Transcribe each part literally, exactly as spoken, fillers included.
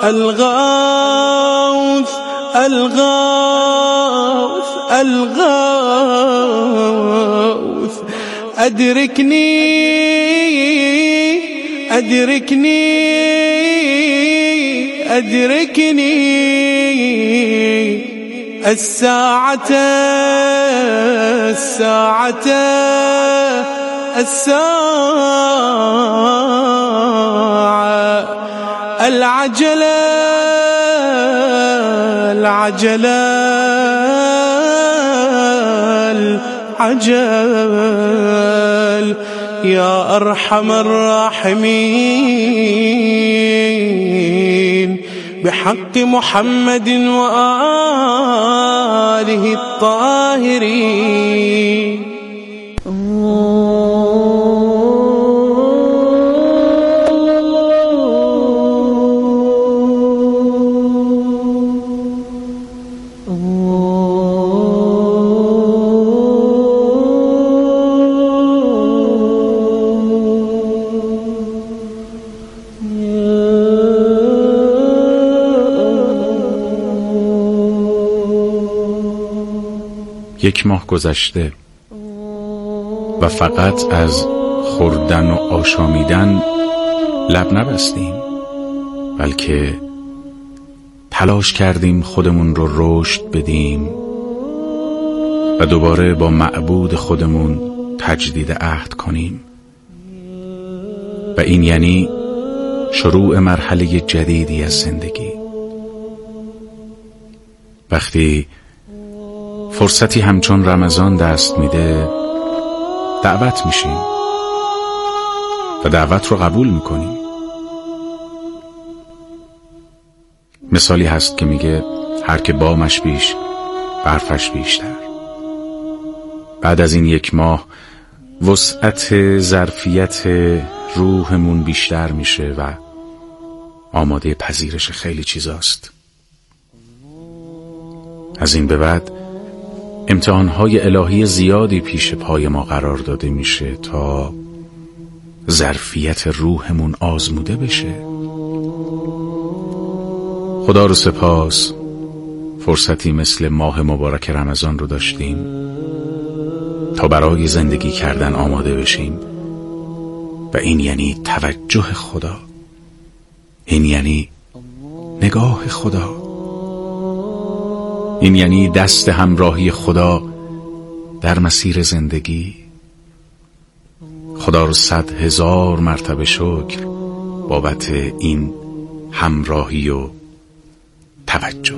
الغوث الغوث الغوث أدركني أدركني أدركني الساعة الساعة الساعة العجلة العجلة العجل يا أرحم الراحمين بحق محمد وآله الطاهرين. یک ماه گذشته و فقط از خوردن و آشامیدن لب نبستیم، بلکه تلاش کردیم خودمون رو رشد بدیم و دوباره با معبود خودمون تجدید عهد کنیم و این یعنی شروع مرحله جدیدی از زندگی. وقتی فرصتی همچون رمضان دست میده دعوت میشیم و دعوت رو قبول میکنیم. مثالی هست که میگه هر که بامش بیش برفش بیشتر. بعد از این یک ماه وسعت ظرفیت روحمون بیشتر میشه و آماده پذیرش خیلی چیزاست. از این به بعد امتحانهای الهی زیادی پیش پای ما قرار داده میشه تا ظرفیت روحمون آزموده بشه. خدا رو سپاس فرصتی مثل ماه مبارک رمضان رو داشتیم تا برای زندگی کردن آماده بشیم و این یعنی توجه خدا، این یعنی نگاه خدا، این یعنی دست همراهی خدا در مسیر زندگی. خدا رو صد هزار مرتبه شکر بابت این همراهی و توجه.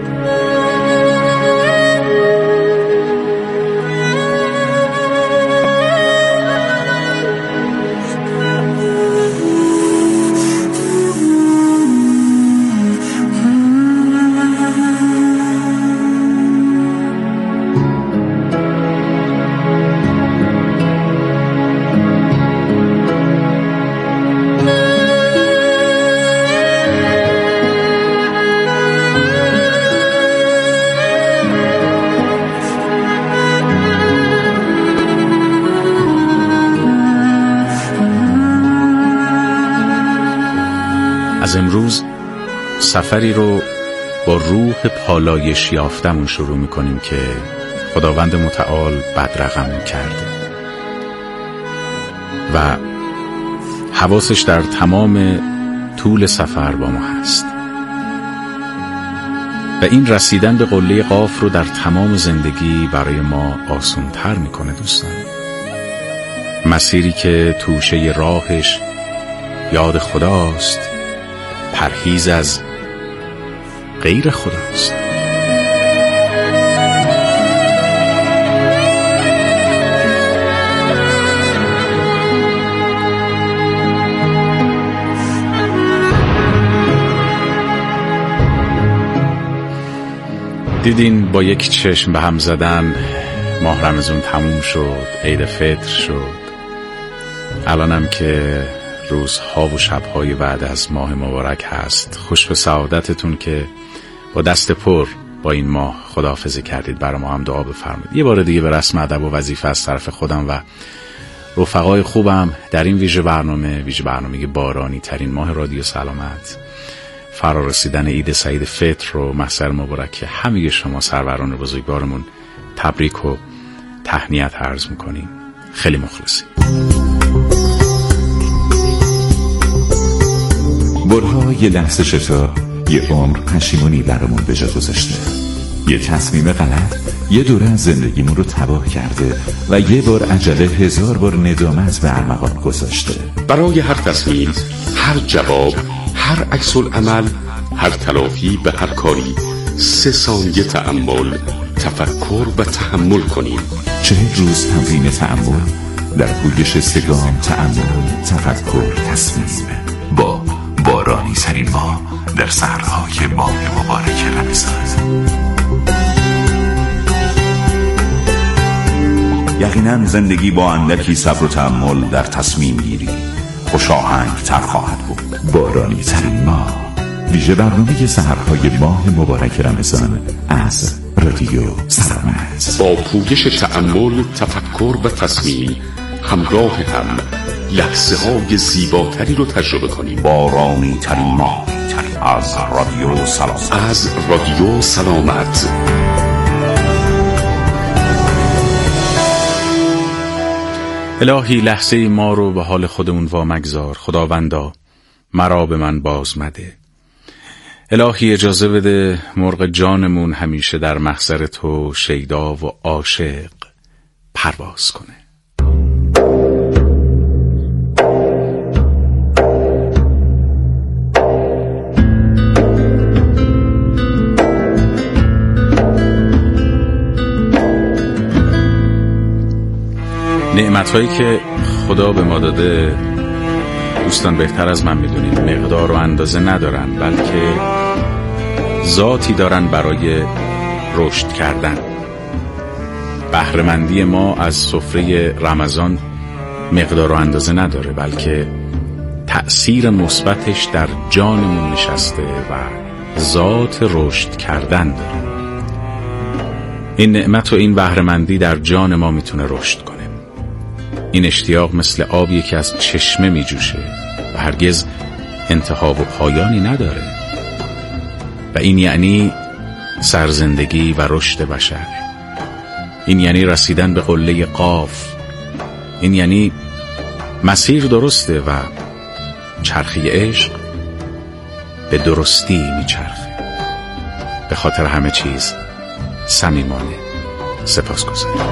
از امروز سفری رو با روح پالایش یافتمون شروع میکنیم که خداوند متعال بدرقمون کرده و حواسش در تمام طول سفر با ما هست و این رسیدن به قله قاف رو در تمام زندگی برای ما آسان‌تر میکنه. دوستان، مسیری که توشه راهش یاد خداست، پرهیز از غیر خداست. دیدین با یک چشم به هم زدن ماه رمضان تموم شد، عید فطر شد. الانم که روزها و شبهای بعد از ماه مبارک هست. خوش به سعادتتون که با دست پر با این ماه خداحافظی کردید. برای ما هم دعا بفرمایید. یه بار دیگه به رسم ادب و وظیفه از طرف خودم و رفقای خوبم در این ویژه برنامه ویژه برنامه بارانی ترین ماه رادیو سلامت فرارسیدن عید سعید فطر و محضر مبارک همه شما سروران بزرگوارمون تبریک و تهنیت عرض میکنیم. خیلی مخلصیم. برها یه لحظه شتا یه عمر پشیمونی برامون به جا گذاشته. یه تصمیم غلط یه دوره از زندگیمون رو تباه کرده و یه بار عجله هزار بار ندامت به ارمغان گذاشته. برای هر تصمیم، هر جواب، هر عکس العمل، هر تلافی به هر کاری سه ثانیه تأمل، تفکر و تحمل کنیم. چهل روز تمرین تأمل در پویش سگام، تأمل، تفکر، تصمیم با بارانی ترین ماه در سحرهای ماه مبارک رمضان. یقینا زندگی با اندکی صبر و تأمل در تصمیم گیری خوش آهنگ تر خواهد بود. بارانی ترین ماه، ویژه برنامه سحرهای ماه مبارک رمضان از رادیو سلامت. با پویش تأمل، تفکر و تصمیم همراه هم لحظه های زیباتری رو تجربه کنیم. بارانی ترین ماه از رادیو سلامت. از رادیو سلامت. الهی لحظه ما رو به حال خودمون وامگذار. خداوندا مرا به من باز مده. الهی اجازه بده مرغ جانمون همیشه در محضر تو شیدا و عاشق پرواز کنه. نعمت‌هایی که خدا به ما داده دوستان بهتر از من میدونید مقدار و اندازه ندارن، بلکه ذاتی دارن برای رشد کردن. بهره‌مندی ما از سفره رمضان مقدار و اندازه نداره، بلکه تأثیر مثبتش در جانمون نشسته و ذات رشد کردن داره. این نعمت و این بهره‌مندی در جان ما میتونه رشد کنه. این اشتیاق مثل آبی که از چشمه می جوشه و هرگز انتها و پایانی نداره و این یعنی سرزندگی و رشد بشر. این یعنی رسیدن به قله قاف. این یعنی مسیر درسته و چرخی عشق به درستی می چرخه. به خاطر همه چیز صمیمانه سپاسگزارم.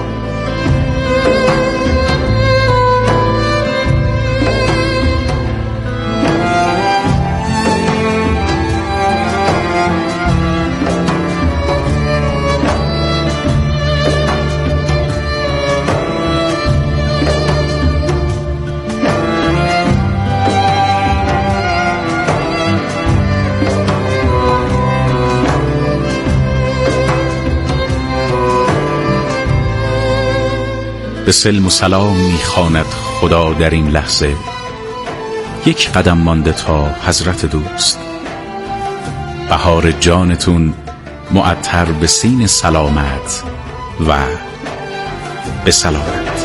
به سلم و سلام میخواند خدا در این لحظه، یک قدم مانده تا حضرت دوست. بهار جانتون معطر به سین سلامت و به سلامت.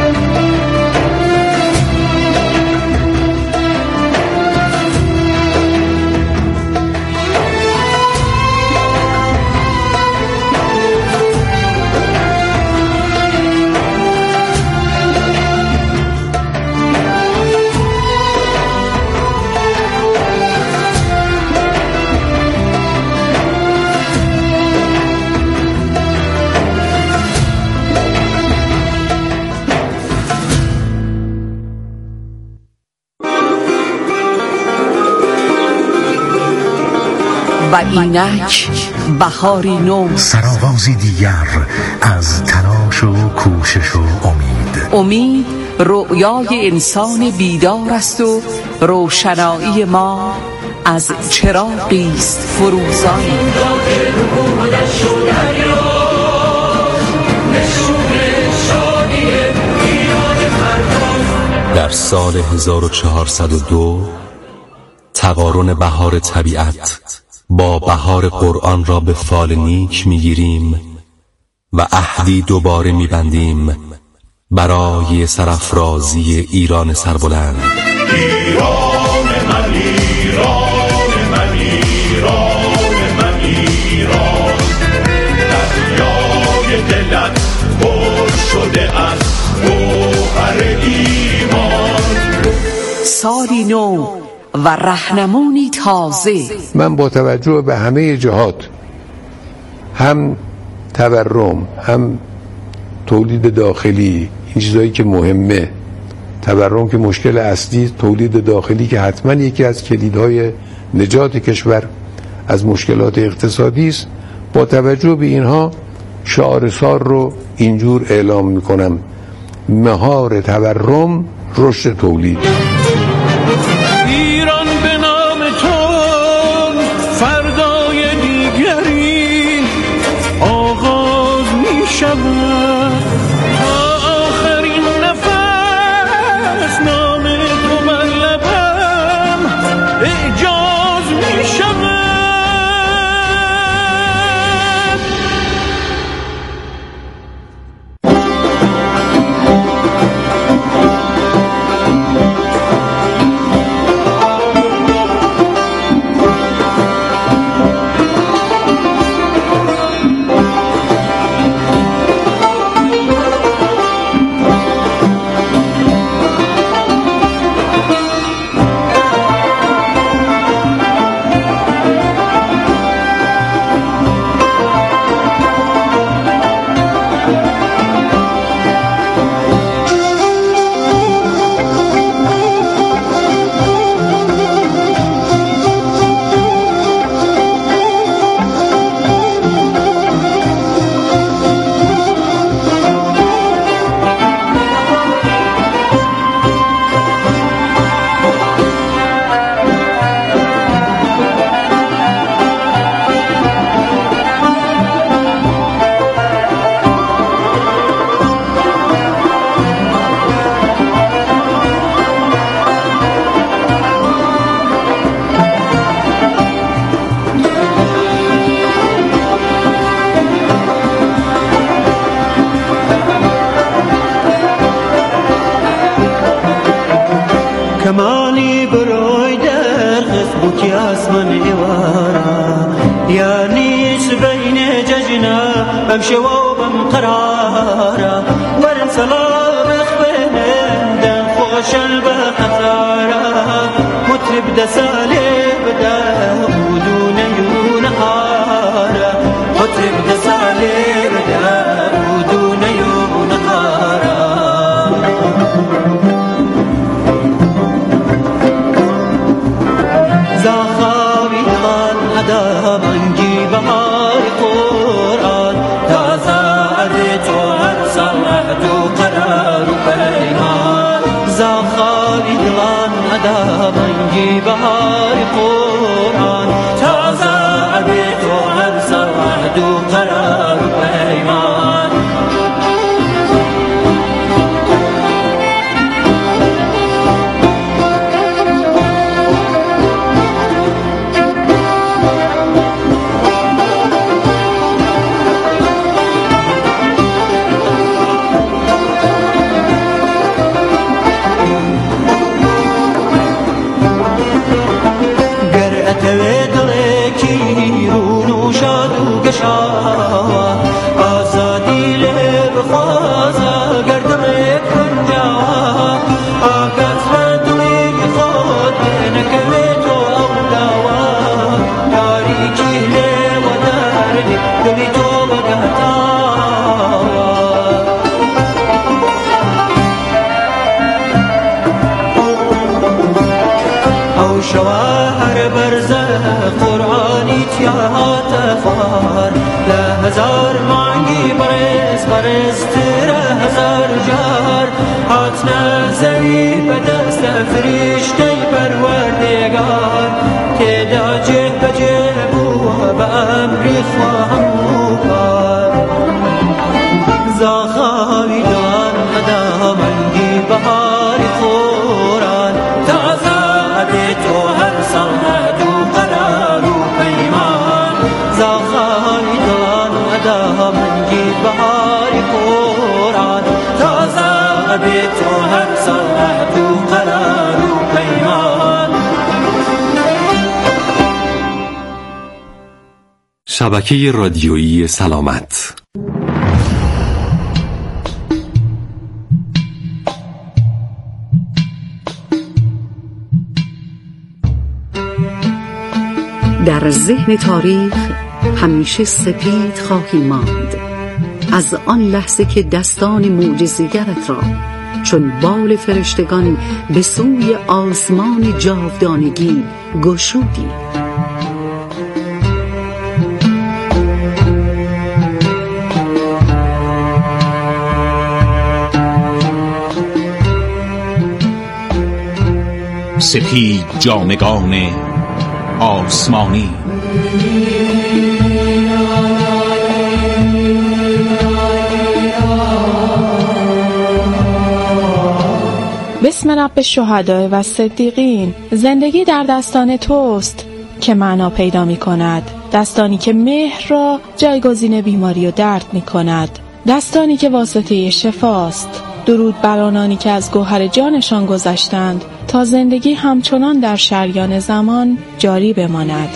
و اینک بهاری نو، سرآغازی دیگر از تلاش و کوشش و امید. امید رؤیای انسان بیدار است و روشنایی ما از چراغی است فروزان. در سال هزار و چهارصد و دو تقارن بهار طبیعت با بهار قرآن را به فال نیک میگیریم و عهدی دوباره میبندیم برای سرافرازی ایران سربلند. ایران من، ایران من، از گوهر ایمان. سالی نو و رهنمونی تازه. من با توجه به همه جهات، هم تورم، هم تولید داخلی، این چیزایی که مهمه، تورم که مشکل اصلی، تولید داخلی که حتما یکی از کلیدهای نجات کشور از مشکلات اقتصادی است، با توجه به اینها شعار سال رو اینجور اعلام میکنم: مهار تورم، رشد تولید. ایران به نام تو فردای دیگری آغاز می شود، تا آخرین نفس نام تو بر لبم اعجاز می شود. کمالی بروی در خسبوکی آسمان ایوارا، یعنیش بین ججنا بمشي وبم قرارا، ورسلا بخبين دن خوش البحثارا، مطرب دسالي بدا ودون يونهارا، مطرب دسالي بدا ودون يونهارا. زاخاوی خان ادا منگی بهار قرآن، تازه عد تو هر سال عهد قرار و پیمان. زاخاوی خان ادا منگی بهار قرآن، تازه عد تو هر سال عهد قرار و پیمان. آزادی لب خوازا گردم کنجاوا، آکاس ردوی خود نکوی تو اوداوا، تاریکی لب و دردی دلی تو بگهتاوا. او شوهر برزه قرآنی تیات فار، هزار مانگی برس برس تره هزار جار، هات نزوی به دست فرشته پروردگار، که دا جه بجه بو به امری خواهم کار. زاخاوی دان ادا منگی بهار قرآن، تازه عد تو هر سال عدو قرار و پیمان. زاخاوی دان ادا منگی بهار قرآن، تازه عد تو هر سال عدو قرار و پیمان. شبکه رادیویی سلامت. در ذهن تاریخ همیشه سپید خواهی ماند، از آن لحظه که دستان معجزه‌گرت را چون بال فرشتگان به سوی آسمان جاودانگی گشودی. سپید جامگان آسمانی، بسم رب الشهداء و صدیقین. زندگی در دستان توست که معنا پیدا می کند، دستانی که مهر را جایگزین بیماری و درد می کند، دستانی که واسطه شفاست. درود بر آنانی که از گوهر جانشان گذشتند تا زندگی همچنان در شریان زمان جاری بماند.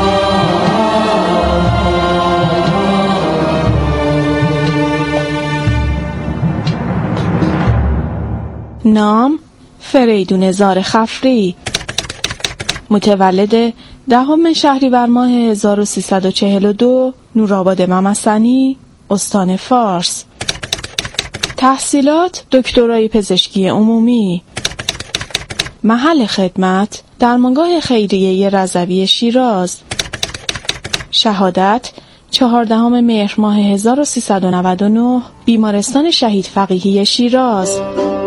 نام فریدون زار خفری، متولد دهم شهریور ماه هزار و سیصد و چهل و دو، نورآباد ممسنی، استان فارس. تحصیلات دکترای پزشکی عمومی. محل خدمت درمانگاه خیریه رضوی شیراز. شهادت چهاردهم مهر ماه هزار و سیصد و نود و نه، بیمارستان شهید فقیهی شیراز.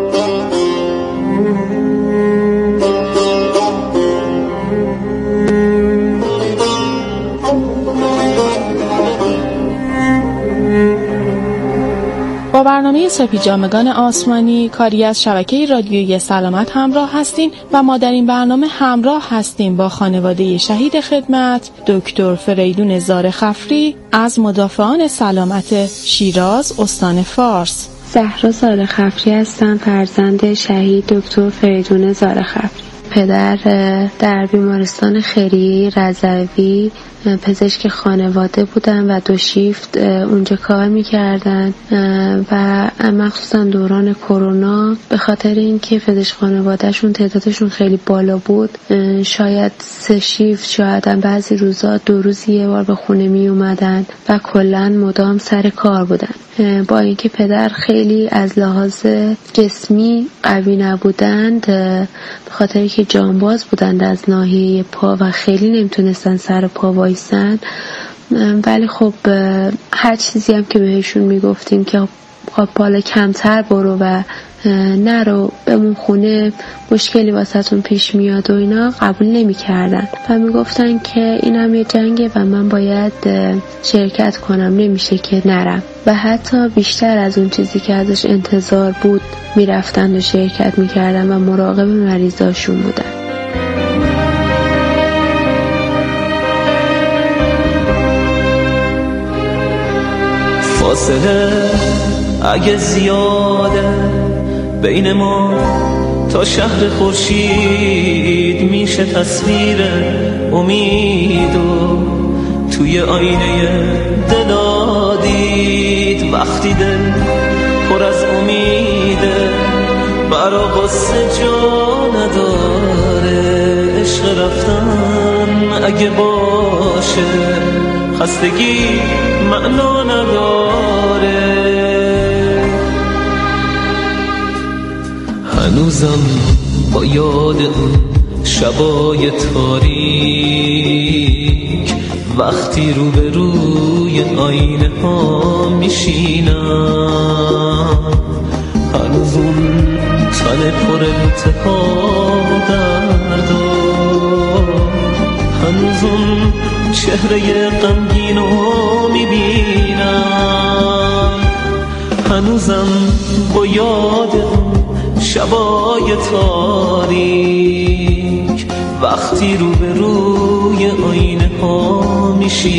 با برنامه سپید جامگان آسمانی کاری از شبکه رادیویی سلامت همراه هستیم و ما در این برنامه همراه هستیم با خانواده شهید خدمت دکتر فریدون زار خفری از مدافعان سلامت شیراز استان فارس. زهرا زار خفری هستم، فرزند شهید دکتر فریدون زار خفری. پدر در بیمارستان خیریه رضوی پزشک خانواده بودن و دو شیفت اونجا کار میکردن و مخصوصا دوران کرونا به خاطر اینکه پزشک خانوادهشون تعدادشون خیلی بالا بود، شاید سه شیفت، شاید بعضی روزا دو روز یه بار به خونه می اومدن و کلا مدام سر کار بودن. با اینکه پدر خیلی از لحاظ جسمی قوی نبودند، به خاطر که جانباز بودند از ناحیه پا و خیلی نمیتونستن سر پا وایسن، ولی خب هر چیزی هم که بهشون میگفتیم که بالا کمتر برو و نرو بمون خونه، مشکلی واسهتون پیش میاد و اینا، قبول نمی کردن و میگفتن که اینم یه جنگه و من باید شرکت کنم، نمیشه که نرم. و حتی بیشتر از اون چیزی که ازش انتظار بود میرفتن و شرکت میکردن و مراقب مریضاشون بودن. فاصله اگه زیاده بین ما تا شهر خورشید، میشه تصویر امید و توی آینه دلا دید. وقتی دل پر از امیده برا قصه جا نداره، عشق رفتن اگه باشه خستگی معنا نداره. هنوزم با یاد اون شبای تاریک، وقتی رو به روی آینه ها میشینم، هنوز اون تن پر التهاب و درد، هنوز اون چهره غمگینو میبینم، هنوزم با یاد اون شبای تاریک، وقتی رو به روی آینه ها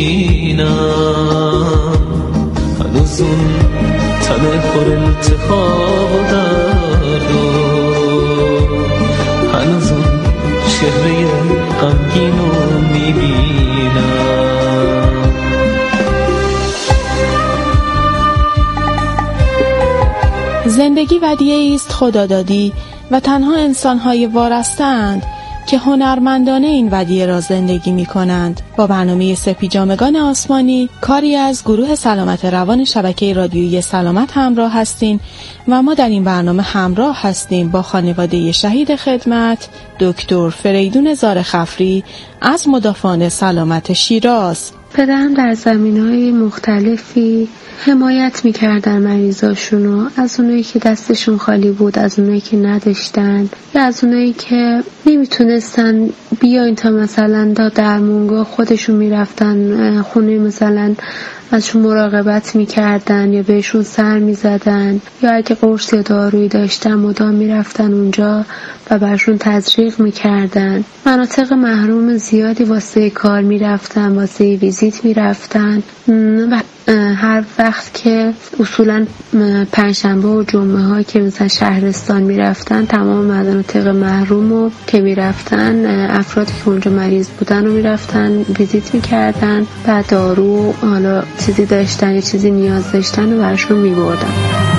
میشینم، هنوز اون تن پر التهاب و درد، هنوز اون چهره غمگینو میبینم. زندگی ودیعه‌ای است خدادادی و تنها انسان‌های وارسته‌اند که هنرمندانه این ودیعه را زندگی می کنند. با برنامه سپی جامگان آسمانی، کاری از گروه سلامت روان شبکه رادیویی سلامت همراه هستین و ما در این برنامه همراه هستیم با خانواده شهید خدمت دکتر فریدون زارخفری از مدافعان سلامت شیراز. پدرم در زمینهای مختلفی حمایت میکردن مریضاشونو، از اونایی که دستشون خالی بود، از اونایی که نداشتن یا از اونایی که نمیتونستن بیاین تا مثلا تا درمونگاه خودشون میرفتن خونه، مثلا ازشون مراقبت میکردن یا بهشون سر میزدن، یا اگه قرص یا دارویی داشتن مدام میرفتن اونجا و برشون تزریق میکردن. مناطق محروم زیادی واسه کار میرفتن، واسه ویزیت میرفتن و هر وقت که اصولا پنجشنبه و جمعه ها که مثلا شهرستان میرفتن، تمام مناطق محروم رو که میرفتن، افرادی که اونجا مریض بودن رو میرفتن ویزیت میکردن، بعد دارو حالا چیزی داشتن یا چیزی نیاز داشتن و برشون میبردن.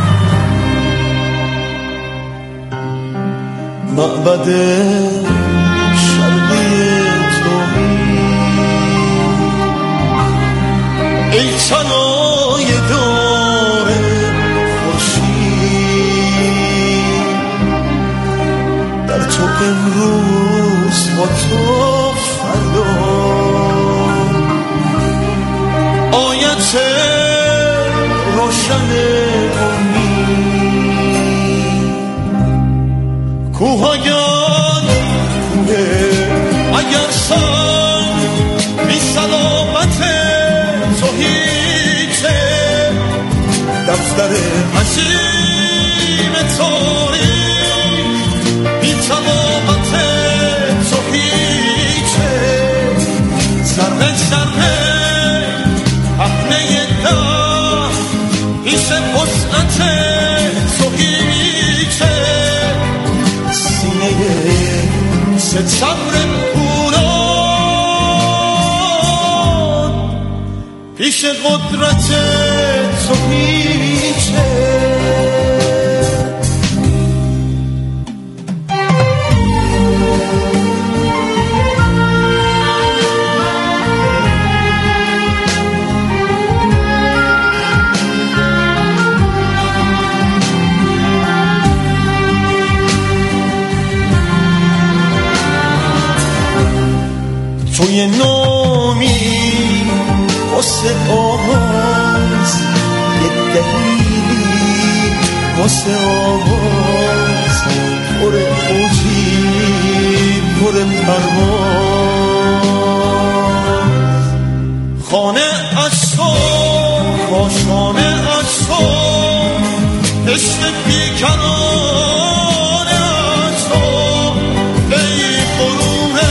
معبد شرقی ای تنای دار خورشید، در تو امروز با تو فردا آیت روشن امید. کوهایان کوه اگر سنگ بی سلامته تو هیچه، دفتر حسیم تاریخ بی تمامت تو هیچه، ذره ذره پهنه ده پیش وسعت تو هیچه، سینه ستمر پیش قدرت تو هیچه. توی نامی واسه آواز یه دلیلی، واسه آواز پر اوجی پر پرواز، خانه از تو کاشانه از تو عشق بیکنانه از تو، ای قرونه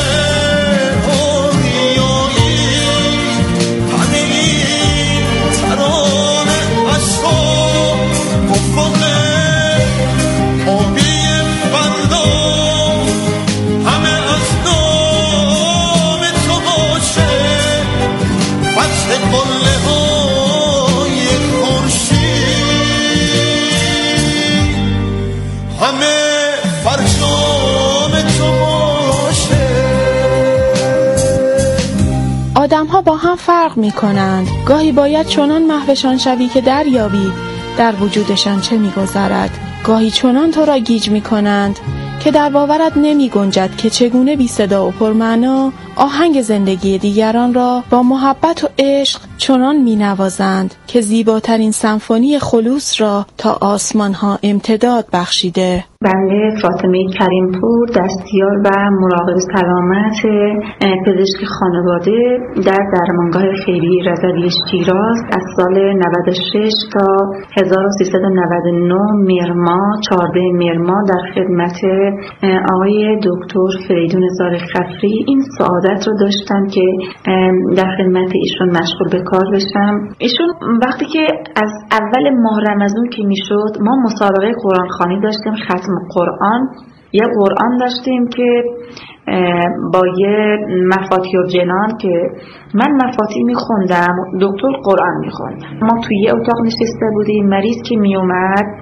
آدم ها با هم فرق می کنند. گاهی باید چنان محوشان شوی که دریابی در وجودشان چه می گذرد. گاهی چنان تو را گیج می کنند که در باورت نمی گنجد که چگونه بی صدا و پرمعنا آهنگ زندگی دیگران را با محبت و عشق چنان می نوازند که زیباترین سمفونی خلوص را تا آسمان ها امتداد بخشیده. بنده فاطمه کریمپور، دستیار و مراقب سلامت پزشک خانواده در درمانگاه خیریه رضوی شیراز از سال نود و شش تا هزار و سیصد و نود و نه مهر ماه چهاردهم مهر ماه در خدمت آقای دکتر فریدون زارخفری این سعادت رو داشتم که در خدمت ایشون مشغول به کار بشم. ایشون وقتی که از اول ماه رمضان که میشد ما مسابقه قرآن خوانی داشتیم، ختم قرآن، یه قرآن داشتیم که با یه مفاتیح الجنان که من مفاتیح میخوندم، دکتر قرآن میخوندم. ما توی یه اتاق نشسته بودیم، مریض که میومد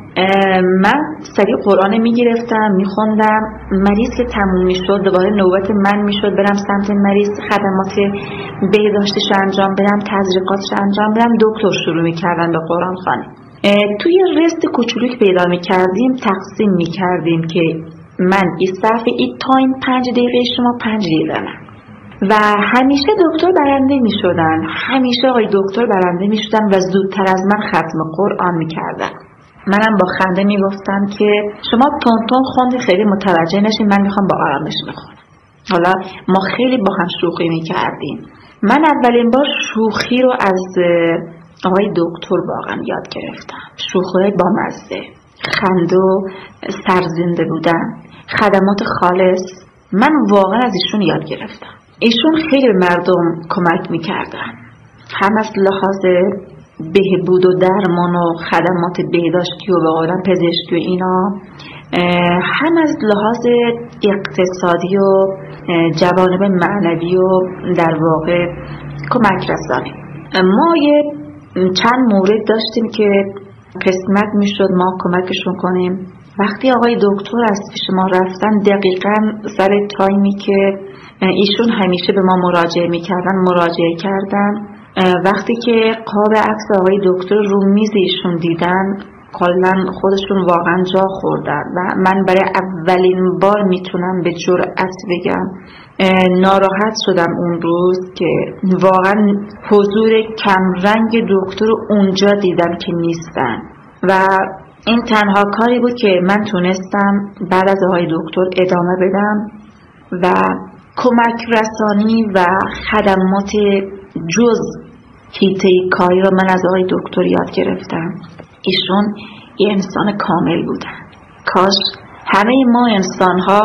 من سریع قرآن میگرفتم میخوندم، مریض که تموم میشد دوباره نوبت من میشد برم سمت مریض، خدمات بهداشتیش انجام بدم، تزریقاتش انجام بدم. دکتر شروع میکردن به قرآن خوانی. توی رست کوچولو که پیدا میکردیم تقسیم میکردیم که من این صفحه این تایم پنج دقیقه شما پنج دقیقه من، و همیشه دکتر برنده می شدن، همیشه آقای دکتر برنده می شدن و زودتر از من ختم قرآن می کردن. منم با خنده می گفتم که شما تون تون خوندی خیلی متوجه نشین، من می خوام با آرامش بخونم. حالا ما خیلی با هم شوخی می کردیم. من اولین بار شوخی رو از آقای دکتر واقعا یاد گرفتم. شوخی با مزه، خنده و سرزنده بودن، خدمات خالص. من واقعا از ایشون یاد گرفتم. ایشون خیلی به مردم کمک میکردن، هم از لحاظ بهبود و درمان و خدمات بهداشتی و به قولن پزشکی و اینا، هم از لحاظ اقتصادی و جوانب معنوی و در واقع کمک رسانی. ما یه چند مورد داشتیم که قسمت میشد ما کمکشون کنیم. وقتی آقای دکتر از پیش ما رفتن دقیقاً سر تایمی که ایشون همیشه به ما مراجعه میکردن مراجعه کردن. وقتی که قاب عکس آقای دکتر رو میز ایشون دیدن کلاً خودشون واقعاً جا خوردن و من برای اولین بار میتونم به جرئت بگم ناراحت شدم اون روز که واقعاً حضور کمرنگ دکتر اونجا دیدم که نیستن و این تنها کاری بود که من تونستم بعد از آقای دکتر ادامه بدم و کمک رسانی و خدمات جز حیطه کاری رو من از آقای دکتر یاد گرفتم. ایشون یه انسان کامل بودن. کاش همه ما انسان ها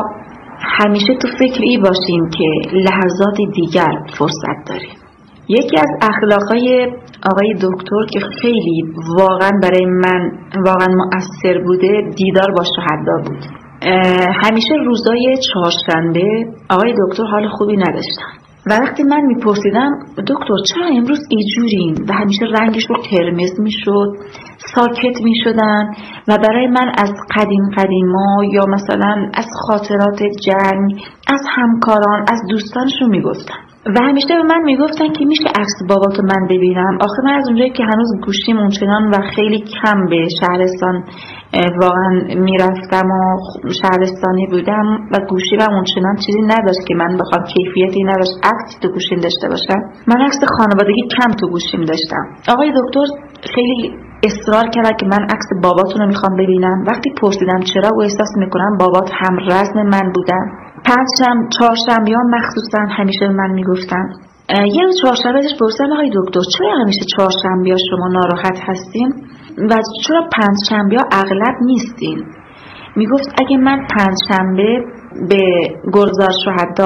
همیشه تو فکر ای باشیم که لحظات دیگر فرصت داریم. یکی از اخلاقای آقای دکتر که خیلی واقعا برای من واقعا مؤثر بوده دیدار با شهدا بود. همیشه روزای چهارشنبه آقای دکتر حال خوبی نداشتن و وقتی من میپرسیدم دکتر چرا امروز اینجورین و همیشه رنگش رو قرمز میشد، ساکت میشدن و برای من از قدیم قدیما یا مثلا از خاطرات جنگ از همکاران از دوستانشون میگفتن و همیشه به من میگفتن که میشه عکس باباتو من ببینم. آخه من از اونجایی که هنوز گوشیم اونچنان و خیلی کم به شهرستان واقعا میرفتم و شهرستانی بودم و گوشی و اونچنان چیزی نداشت که من بخوام کیفیتی نداشت عکس تو گوشیم داشته باشم. من عکس خانوادگی کم تو گوشیم داشتم. آقای دکتر خیلی اصرار کرد که من عکس باباتون رو میخوام ببینم. وقتی پرسیدم چرا و احساس میکنم بابات هم رزم من بودن. پنجشنبه چهارشنبه ها مخصوصا همیشه من میگفتن یه روز چهارشنبه ازش پرسیدم آقای دکتر چرا همیشه چهارشنبه ها شما ناراحت هستین و چرا پنجشنبه ها اغلب نیستین؟ میگفت اگه من پنجشنبه به گلزار شهدا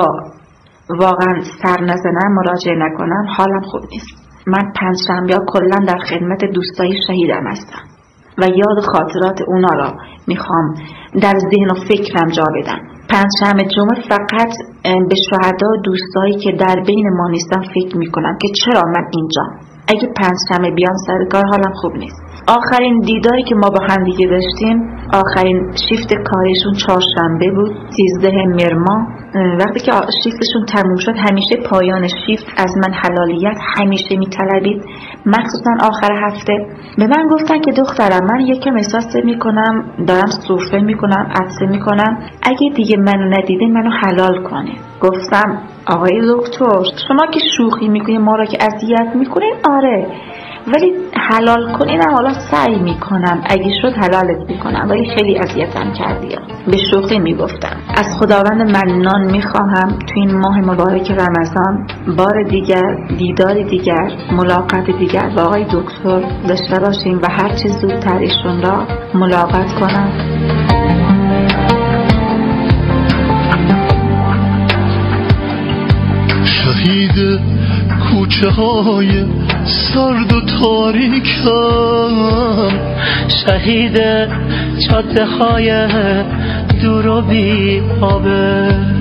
واقعا سر نزنم مراجعه نکنم حالم خوب نیست. من پنجشنبه ها کلا در خدمت دوستای شهیدم هستم و یاد خاطرات اونا را میخوام در ذهن و فکرم جا بدم. پنجشنبه جمعه فقط به شهدا و دوستایی که در بین ما نیستن فکر میکنم که چرا من اینجام. اگه پنجشنبه بیان سر کار حالم خوب نیست. آخرین دیداری که ما با هم دیگه داشتیم آخرین شیفت کاریشون چهارشنبه بود سیزده مهر ماه. وقتی که شیفتشون تموم شد همیشه پایان شیفت از من حلالیت همیشه میطلبید مخصوصا آخر هفته. به من گفتن که دخترم من یکم احساس میکنم دارم سرفه میکنم عطسه میکنم اگه دیگه منو ندیده منو حلال کنه. گفتم آقای دکتر شما که شوخی میکنید ما را که اذیت میکنین آره ولی حلال کنینم حالا سعی میکنم اگه شد حلالت میکنم ولی خیلی اذیتم کردی. به شوخی میگفتم از خداوند منان میخواهم تو این ماه مبارک رمضان بار دیگر دیدار دیگر ملاقات دیگر با آقای دکتر داشته باشیم و هر چیز زودتر ایشون را ملاقات کنم. شهید کوچه های سرد و تاریکم شهید جاده های دور و بی آبه